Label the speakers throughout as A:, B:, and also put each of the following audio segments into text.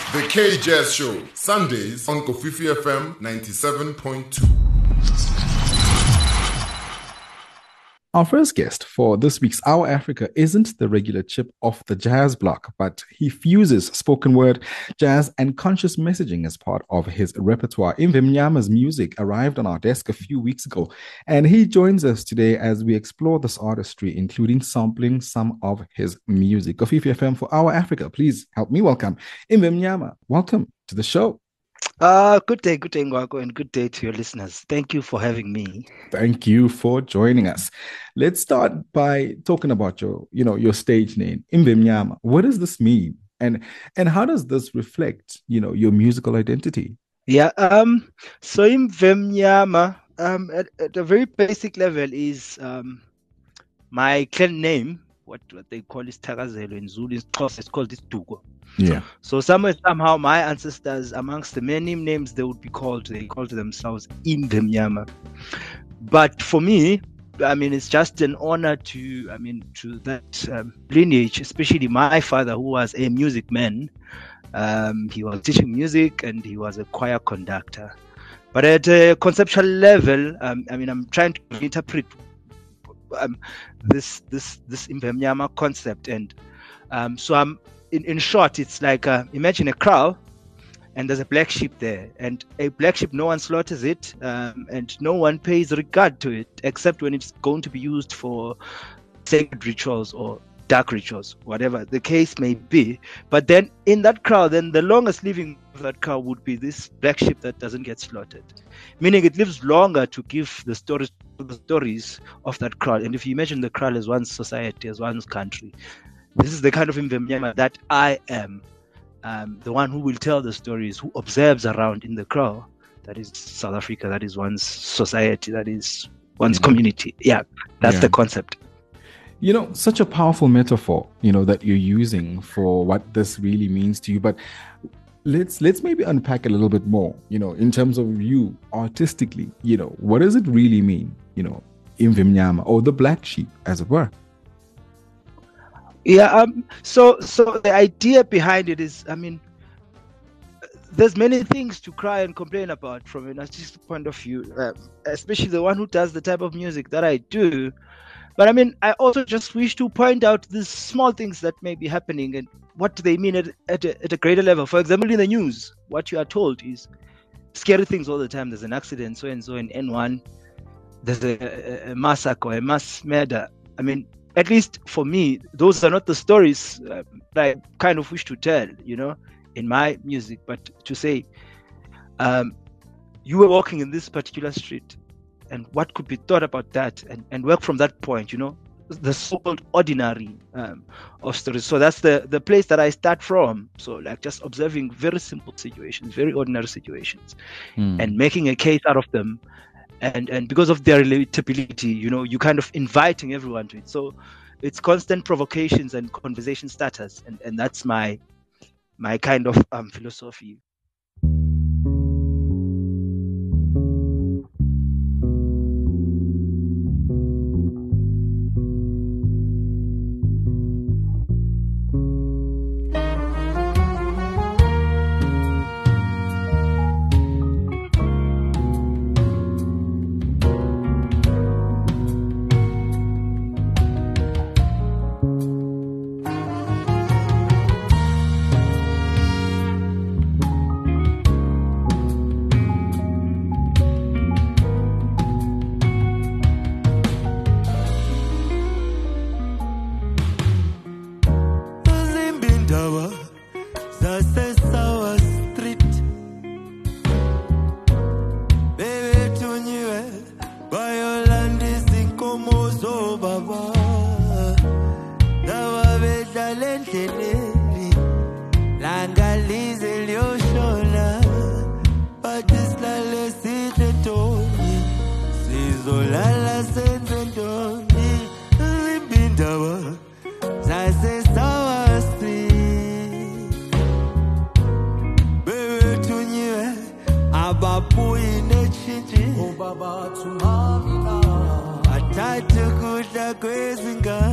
A: The K-Jazz Show, Sundays on Kofifi FM 97.2.
B: Our first guest for this week's Our Africa isn't the regular chip off the jazz block, but he fuses spoken word, jazz, and conscious messaging as part of his repertoire. Imvemnyama's music arrived on our desk a few weeks ago, and he joins us today as we explore this artistry, including sampling some of his music. Kofifi FM for Our Africa, please help me welcome Imvemnyama. Welcome to the show.
C: Good day, Ngwako, and good day to your listeners. Thank you for having me.
B: Thank you for joining us. Let's start by talking about your stage name, Imvemnyama. What does this mean, and how does this reflect, your musical identity?
C: Yeah. So Imvemnyama, at a very basic level, is my clan name. What they call is Thakazelo in Zulu. In Xhosa, it's called Dugo.
B: Yeah.
C: So somehow my ancestors, amongst the many names they called themselves Imvemnyama. But for me, it's just an honor to that lineage, especially my father, who was a music man. He was teaching music and he was a choir conductor. But at a conceptual level, I'm trying to interpret this Imvemnyama concept, and so I'm. In short, it's like imagine a kraal, and there's a black sheep there, and a black sheep, no one slaughters it, and no one pays regard to it except when it's going to be used for sacred rituals or dark rituals, whatever the case may be. But then in that kraal, then the longest living of that kraal would be this black sheep that doesn't get slaughtered, meaning it lives longer to give the stories of that kraal. And if you imagine the kraal as one society, as one country, this is the kind of Imvemnyama that I am, the one who will tell the stories, who observes around in the kraal. That is South Africa, that is one's society, that is one's community. Yeah, that's the concept.
B: Such a powerful metaphor, that you're using for what this really means to you. But let's maybe unpack a little bit more, in terms of you artistically, what does it really mean, Imvemnyama, or the black sheep, as it were?
C: Yeah, so the idea behind it is, there's many things to cry and complain about from an artistic point of view, especially the one who does the type of music that I do. But I also just wish to point out these small things that may be happening and what do they mean at a greater level. For example, in the news, what you are told is scary things all the time. There's an accident, so and so in N1. There's a massacre, a mass murder. At least for me, those are not the stories that I kind of wish to tell, in my music. But to say, you were walking in this particular street, and what could be thought about that, and work from that point, the so-called ordinary of stories. So that's the place that I start from. So like just observing very simple situations, very ordinary situations, and making a case out of them. And because of their relatability, you kind of inviting everyone to it. So it's constant provocations and conversation starters. And that's my kind of philosophy.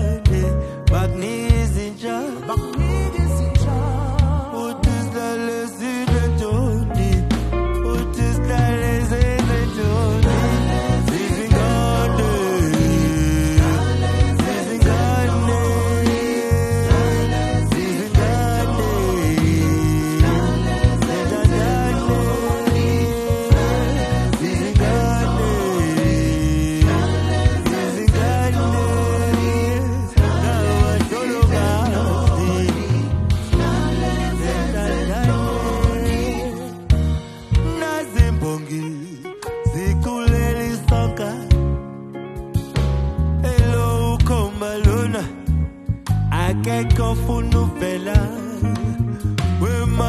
D: Bakunika izinja, udizlale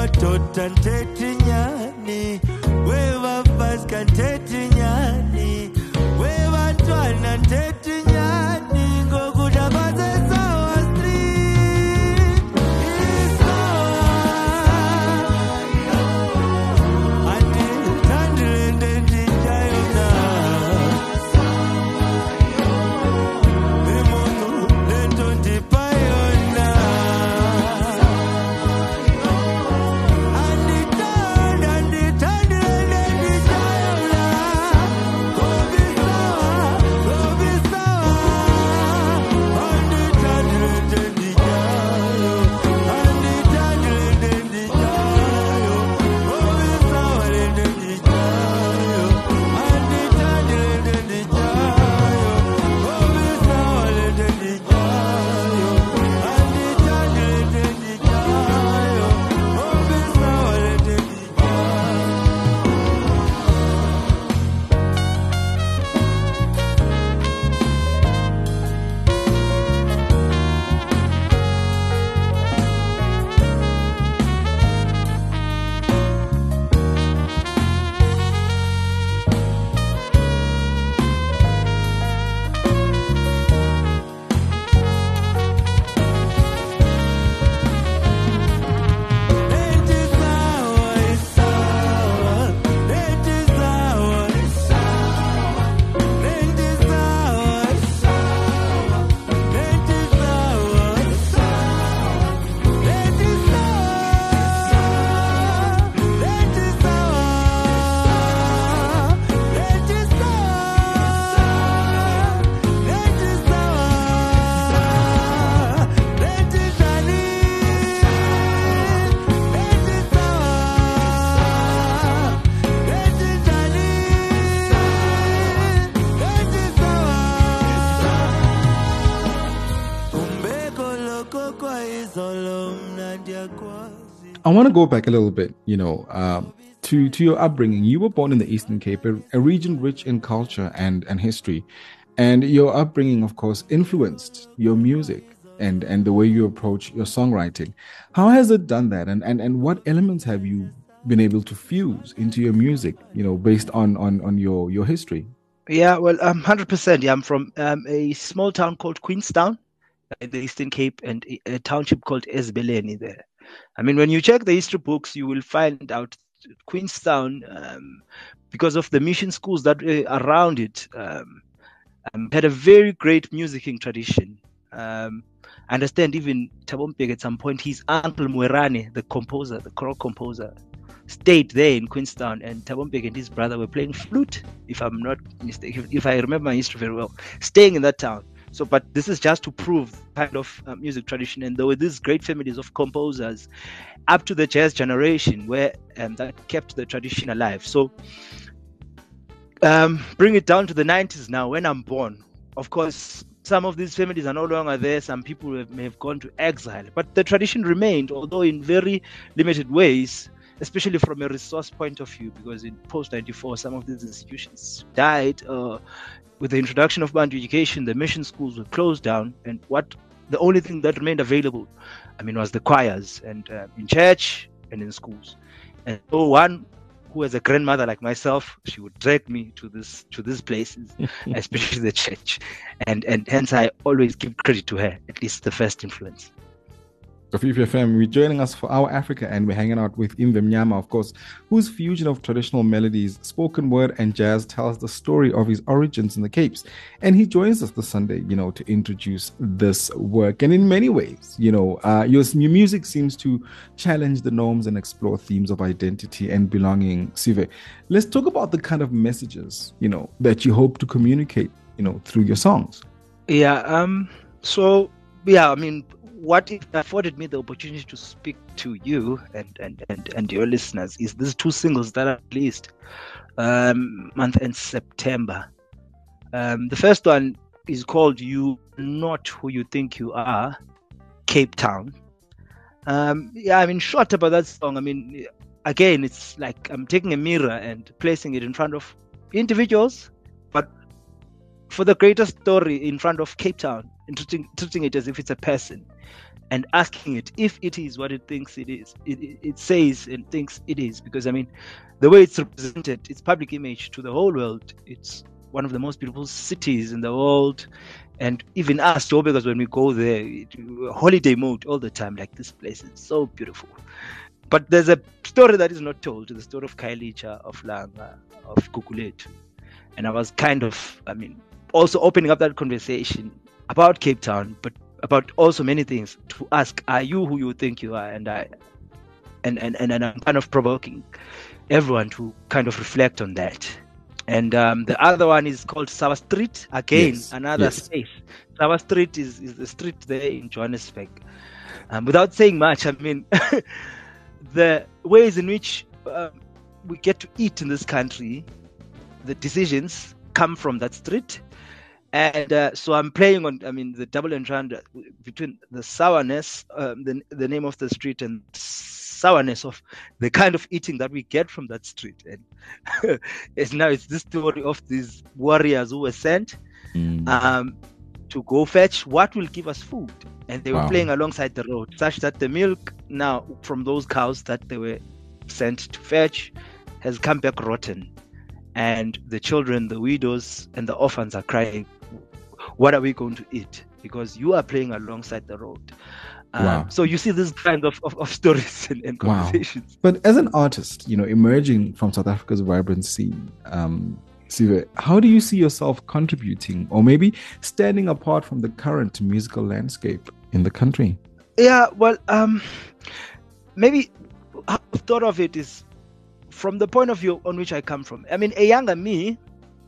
D: vatota nteti nyani, wevafasika nteti nyani, wevantwana nteti nyani, ngokuda kwasesawa street isawa. Andithandile ndenditayona, imoto lento ndipayona. Andithandile ndenditayona, gobisawa, gobisawa. Andithandile ndenditayo, andithandile ndenditayo, gobisawa lendenditayo, andithandile ndenditayo, gobisawa lendenditayo, andithandile ndenditayo, gobisawa lendenditayo.
B: I want to go back a little bit, to your upbringing. You were born in the Eastern Cape, a region rich in culture and history. And your upbringing, of course, influenced your music and the way you approach your songwriting. How has it done that? And what elements have you been able to fuse into your music, based on your history?
C: Yeah, well, 100%. Yeah, I'm from a small town called Queenstown in the Eastern Cape, and a township called Ezibeleni there. I mean, when you check the history books, you will find out Queenstown, because of the mission schools that were around it, had a very great musicking tradition. I understand even Thabo Mbeki at some point, his uncle Mwerane, the composer, the choral composer, stayed there in Queenstown, and Thabo Mbeki and his brother were playing flute, if I'm not mistaken, if I remember my history very well, staying in that town. So, but this is just to prove kind of music tradition. And there were these great families of composers up to the jazz generation where that kept the tradition alive. So bring it down to the 90s now, when I'm born. Of course, some of these families are no longer there. Some people may have gone to exile. But the tradition remained, although in very limited ways, especially from a resource point of view, because in post-94, some of these institutions died. With the introduction of Bantu education, the mission schools were closed down, and the only thing that remained available, was the choirs, and in church and in schools. And so one who has a grandmother like myself, she would drag me to these places, especially the church, and hence I always give credit to her, at least the first influence.
B: Kofifi FM, we're joining us for Our Africa, and we're hanging out with Imve Mnyama, of course, whose fusion of traditional melodies, spoken word, and jazz tells the story of his origins in the Capes. And he joins us this Sunday, to introduce this work. And in many ways, your music seems to challenge the norms and explore themes of identity and belonging. Sive, let's talk about the kind of messages, that you hope to communicate, through your songs.
C: Yeah. What it afforded me the opportunity to speak to you and your listeners is these two singles that I released month in September. The first one is called "You Not Who You Think You Are," Cape Town. Short about that song. Again, it's like I'm taking a mirror and placing it in front of individuals, but for the greater story in front of Cape Town, and treating it as if it's a person. and asking it if it is what it thinks it is. It says and thinks it is, because I mean, the way it's represented, its public image to the whole world, it's one of the most beautiful cities in the world. And even us, Joburgers, when we go there, holiday mode all the time, like this place is so beautiful. But there's a story that is not told, the story of Khayelitsha, of Langa, of Gugulethu. And I was kind of, I mean, also opening up that conversation about Cape Town, but about also many things, to ask, are you who you think you are? And I'm kind of provoking everyone to kind of reflect on that. And the other one is called Sawa Street. Again, another space. Sawa Street is the street there in Johannesburg. Without saying much, I mean, the ways in which we get to eat in this country, the decisions come from that street. And so I'm playing on, I mean, the double entendre between the sourness, the name of the street, and sourness of the kind of eating that we get from that street. And it's this story of these warriors who were sent to go fetch what will give us food. And they were playing alongside the road, such that the milk now from those cows that they were sent to fetch has come back rotten. And the children, the widows, and the orphans are crying, what are we going to eat? Because you are playing alongside the road. So you see this kind of stories and conversations.
B: But as an artist, you know, emerging from South Africa's vibrancy, Sive, how do you see yourself contributing or maybe standing apart from the current musical landscape in the country?
C: Yeah, well, maybe how I've thought of it is from the point of view on which I come from. I mean, a younger me,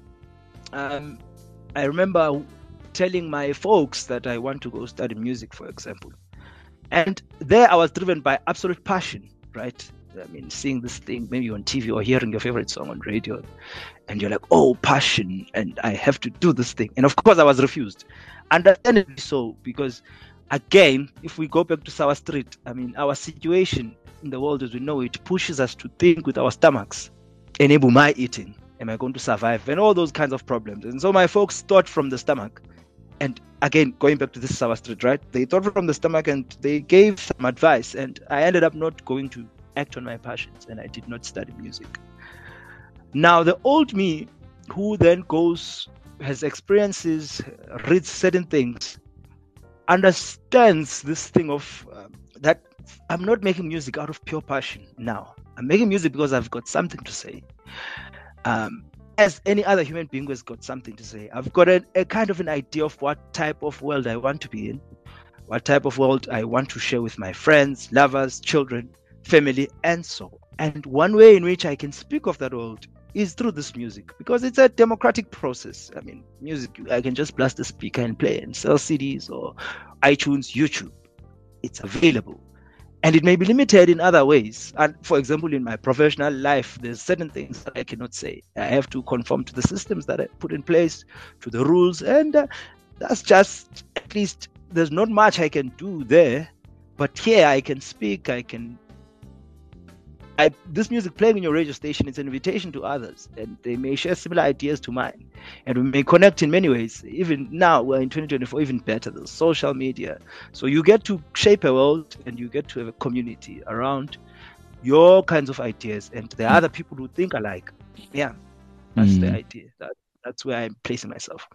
C: I remember telling my folks that I want to go study music, for example. And there I was driven by absolute passion, right? I mean, seeing this thing maybe on TV or hearing your favorite song on radio, and you're like, oh, passion, and I have to do this thing. And of course I was refused. Understandably so, because again, if we go back to Sawa Street, I mean, our situation in the world as we know it pushes us to think with our stomachs. Enable my eating. Am I going to survive? And all those kinds of problems. And so my folks thought from the stomach. And again, going back to this Sawa Street, right? They thought from the stomach and they gave some advice. And I ended up not going to act on my passions. And I did not study music. Now, the old me, who then has experiences, reads certain things, understands this thing of that I'm not making music out of pure passion now. I'm making music because I've got something to say. As any other human being who has got something to say, I've got a kind of an idea of what type of world I want to be in, what type of world I want to share with my friends, lovers, children, family, and so on. And one way in which I can speak of that world is through this music, because it's a democratic process. I mean, music, I can just blast the speaker and play and sell CDs or iTunes, YouTube. It's available. And it may be limited in other ways. And for example, in my professional life, there's certain things that I cannot say. I have to conform to the systems that I put in place, to the rules. And that's just, at least, there's not much I can do there. But here I can speak, this music playing in your radio station is an invitation to others, and they may share similar ideas to mine, and we may connect in many ways. Even now, we're in 2024, even better, there's social media. So you get to shape a world, and you get to have a community around your kinds of ideas, and there are other people who think alike. Yeah, that's the idea. That's where I'm placing myself.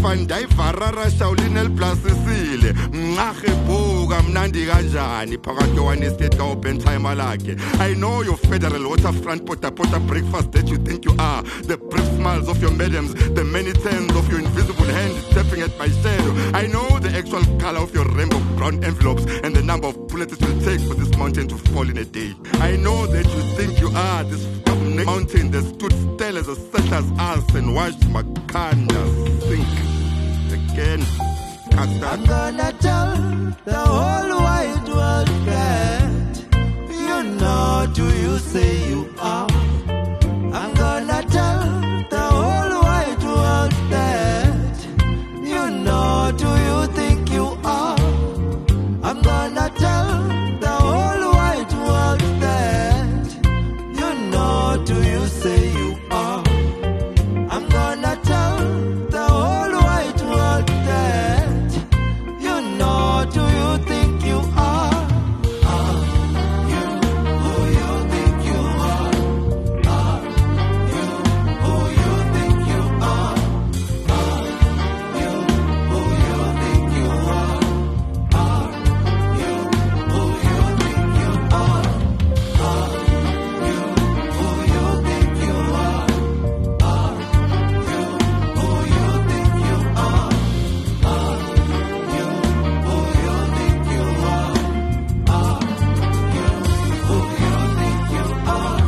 E: Ndaivarara Shaolin El Plasisile Ngache Boga Mnandi Gajani Pagatoani State Open Time Alake. I know your federal waterfront pota breakfast that you think you are. The brief smiles of your madams, the many turns of your invisible hand tapping at my shadow. I know the actual color of your rainbow brown envelopes and the number of bullets it will take for this mountain to fall in a day. I know that you think you are this mountain that stood still as a settler's ass and watched Makanda sink again.
D: I'm gonna tell the whole wide world that you're not who you say you are. I'm gonna tell the whole wide world that you're not who you think you are. I'm gonna tell the whole wide world that you're not who you say you are. I'm gonna tell the whole wide world that you're not who you think you are. Are you who you think you are? Are you who you think you are? Are you who you think you are? Are you who you think you are? Are you who you think you are? Are you who you think you are? Are you who you think you are? Are you who you think you are?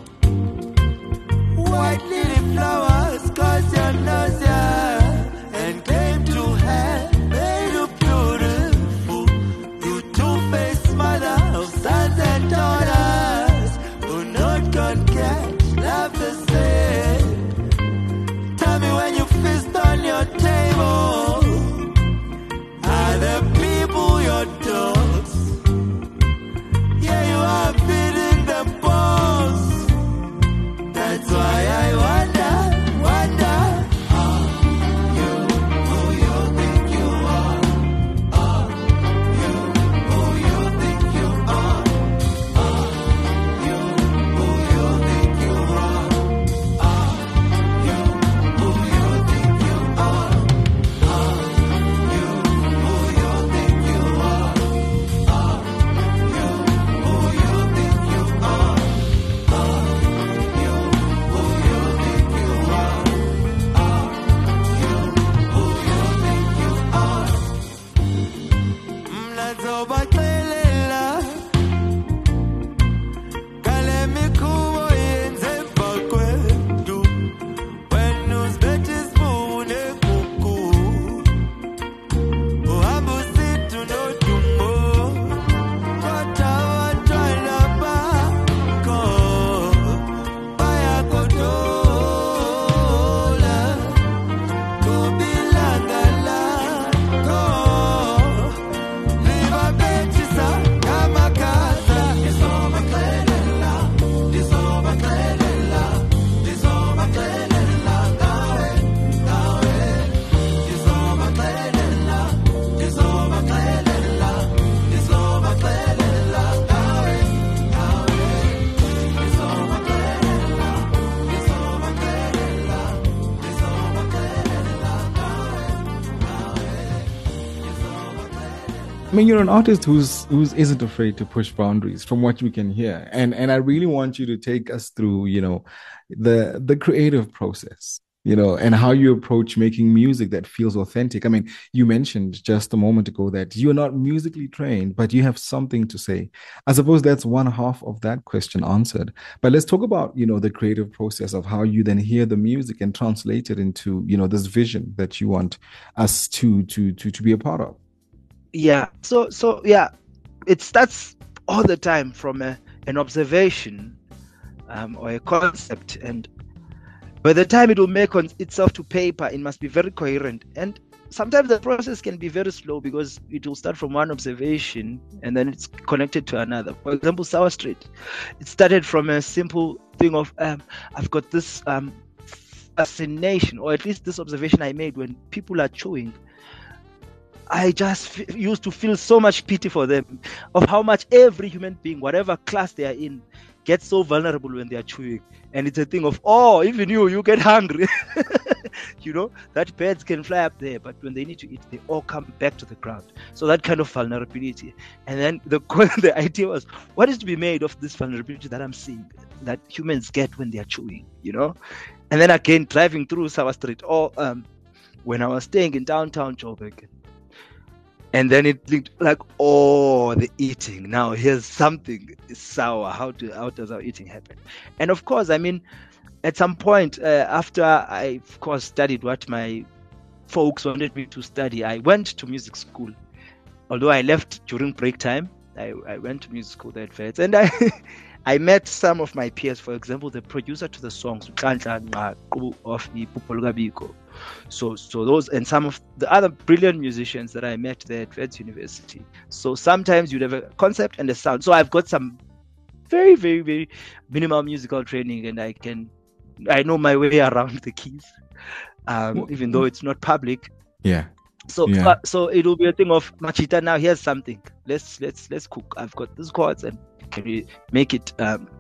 D: White lily flowers cause your nose and came to hell, made you beautiful. You two-faced mother of sons and daughters who not gonna catch love the same. Tell me when you feast on your table, are the people your dogs? Yeah, you are feeding them bones. That's why I wonder, are you who you think you are? Are you who you think you are? Are you who you think you are? Are you who you think you are? Are you who you think you are? Are you who you think you are? Are you who you think you are? Are you who you think you are? Mnazobaxelela kale mikhubo yenze bakwethu wena uzibethe isibune kuku uhamba usithi unodumo kodwa abantwana bakho bayagodola kubilanga lakho libabethisa ngamagaza. Lizobaxelela, lizobaxelela, lizobaxelela ngawe, ngawe. Lizobaxelela, lizobaxelela, lizobaxelela ngawe, ngawe. Lizobaxelela, lizobaxelela, lizobaxelela ngawe, ngawe.
B: I mean, you're an artist who's isn't afraid to push boundaries, from what we can hear, and I really want you to take us through, the creative process, and how you approach making music that feels authentic. I mean, you mentioned just a moment ago that you're not musically trained, but you have something to say. I suppose that's one half of that question answered. But let's talk about, the creative process of how you then hear the music and translate it into, this vision that you want us to be a part of.
C: Yeah. So yeah, it starts all the time from an observation or a concept, and by the time it will make itself to paper, it must be very coherent. And sometimes the process can be very slow because it will start from one observation and then it's connected to another. For example, Sour Street, it started from a simple thing of I've got this fascination, or at least this observation I made when people are chewing. I just used to feel so much pity for them, of how much every human being, whatever class they are in, gets so vulnerable when they are chewing. And it's a thing of, even you get hungry. that birds can fly up there, but when they need to eat, they all come back to the ground. So that kind of vulnerability. And then the idea was, what is to be made of this vulnerability that I'm seeing, that humans get when they are chewing, And then again, driving through Sawa Street, or when I was staying in downtown Joburg, and then it linked like, the eating. Now here's something sour. How does our eating happen? And of course, I mean, at some point after I, of course, studied what my folks wanted me to study, I went to music school. Although I left during break time, I went to music school there at Wits, and I met some of my peers. For example, the producer to the songs of Ipupoluka Biko. So those, and some of the other brilliant musicians that I met there at Wits University. So sometimes you'd have a concept and a sound. So I've got some very, very, very minimal musical training, and I know my way around the keys, even though it's not public.
B: Yeah.
C: So it'll be a thing of, Machita, now here's something. Let's cook. I've got these chords, and can we make it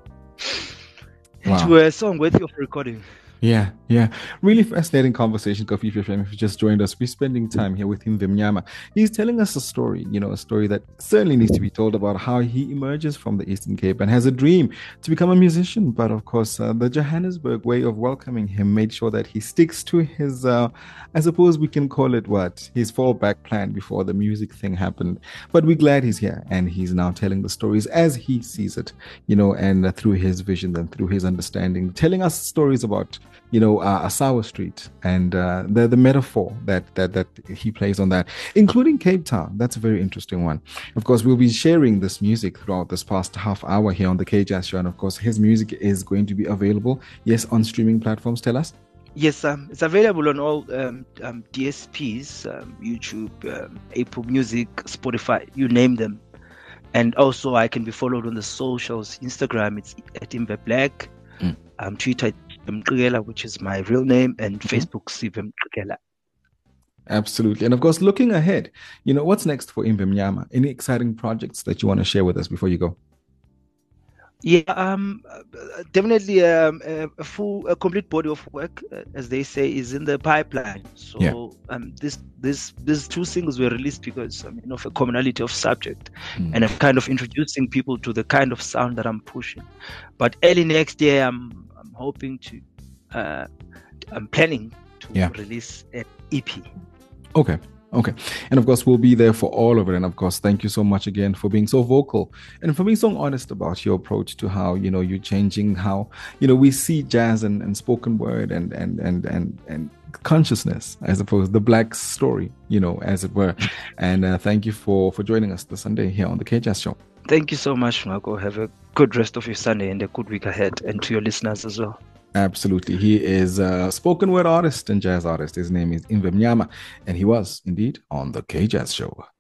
C: into a song worthy of recording?
B: Yeah. Really fascinating conversation, Kofi FM. If you just joined us, we're spending time here with Mvemnyama. He's telling us a story, a story that certainly needs to be told, about how he emerges from the Eastern Cape and has a dream to become a musician. But of course, the Johannesburg way of welcoming him made sure that he sticks to his, I suppose we can call it his fallback plan before the music thing happened. But we're glad he's here, and he's now telling the stories as he sees it, and through his vision and through his understanding, telling us stories about Asawa Street and the metaphor that he plays on that, including Cape Town. That's a very interesting one. Of course, we'll be sharing this music throughout this past half hour here on the K-Jazz Show, and of course, his music is going to be available, on streaming platforms. Tell us.
C: Yes, it's available on all DSPs, YouTube, Apple Music, Spotify, you name them. And also, I can be followed on the socials. Instagram, it's at Imbe Black. Twitter, which is my real name, and Facebook, Sivem Mqikela.
B: Absolutely. And of course, looking ahead, what's next for Mvemnyama? Any exciting projects that you want to share with us before you go?
C: Yeah, definitely a complete body of work, as they say, is in the pipeline. So these two singles were released because of a commonality of subject, and I'm kind of introducing people to the kind of sound that I'm pushing. But early next year, I'm hoping to, I'm planning to release an EP. Okay. And of course, we'll be there for all of it. And of course, thank you so much again for being so vocal and for being so honest about your approach to how, you're changing how, we see jazz and spoken word and consciousness, I suppose, the black story, as it were. And thank you for joining us this Sunday here on the K-Jazz Show. Thank you so much, Marco. Have a good rest of your Sunday and a good week ahead, and to your listeners as well.
B: Absolutely. He is a spoken word artist and jazz artist. His name is Mvemnyama, and he was indeed on the K-Jazz Show.